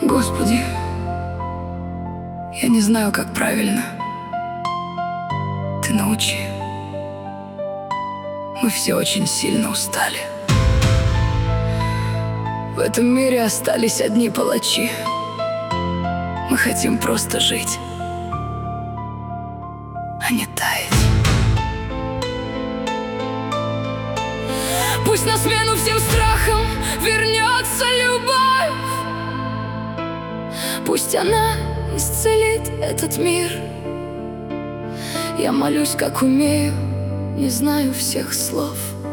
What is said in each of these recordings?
Господи, я не знаю, как правильно. Ты научи. Мы все очень сильно устали. В этом мире остались одни палачи. Мы хотим просто жить, а не таять. Пусть на смену всем страхам вернется любовь. Пусть она исцелит этот мир. Я молюсь, как умею, не знаю всех слов,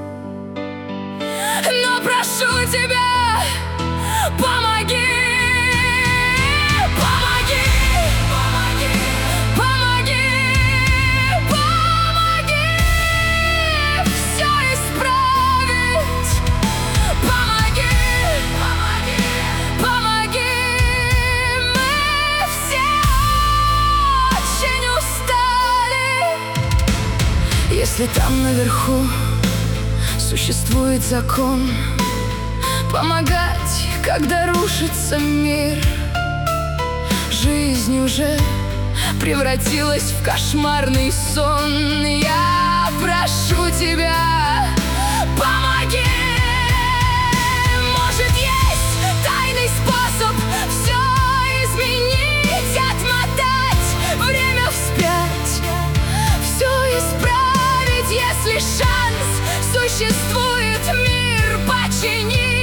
но прошу тебя, помоги. Если там наверху существует закон помогать, когда рушится мир, жизнь уже превратилась в кошмарный сон. Я прошу тебя, помоги. Может, есть тайный способ все изменить, отмотать время вспять, все исправить. Если шанс существует, мир почини.